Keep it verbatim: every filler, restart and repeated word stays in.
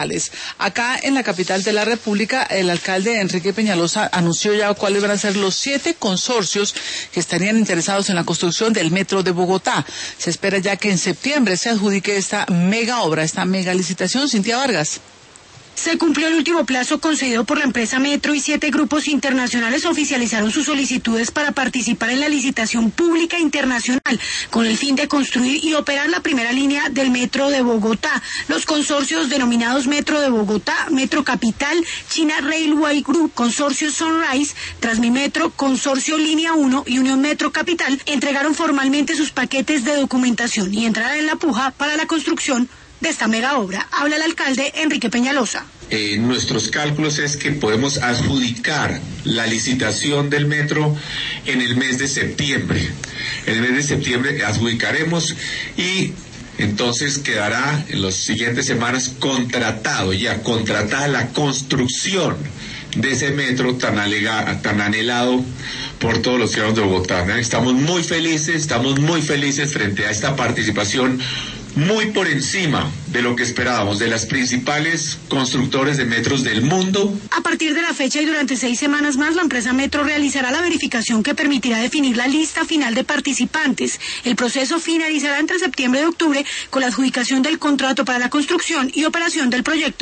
Acá en la capital de la República, el alcalde Enrique Peñalosa anunció ya cuáles van a ser los siete consorcios que estarían interesados en la construcción del metro de Bogotá. Se espera ya que en septiembre se adjudique esta mega obra, esta mega licitación. Cintia Vargas. Se cumplió el último plazo concedido por la empresa Metro y siete grupos internacionales oficializaron sus solicitudes para participar en la licitación pública internacional con el fin de construir y operar la primera línea del Metro de Bogotá. Los consorcios denominados Metro de Bogotá, Metro Capital, China Railway Group, Consorcio Sunrise, Transmimetro, Consorcio Línea uno y Unión Metro Capital entregaron formalmente sus paquetes de documentación y entrarán en la puja para la construcción de esta mega obra. Habla el alcalde Enrique Peñalosa. Eh, nuestros cálculos es que podemos adjudicar la licitación del metro en el mes de septiembre. En el mes de septiembre adjudicaremos y entonces quedará en las siguientes semanas contratado, ya contratada la construcción de ese metro tan, alega, tan anhelado por todos los ciudadanos de Bogotá, ¿no? Estamos muy felices, estamos muy felices frente a esta participación muy por encima de lo que esperábamos de las principales constructores de metros del mundo. A partir de la fecha y durante seis semanas más, la empresa Metro realizará la verificación que permitirá definir la lista final de participantes. El proceso finalizará entre septiembre y octubre con la adjudicación del contrato para la construcción y operación del proyecto.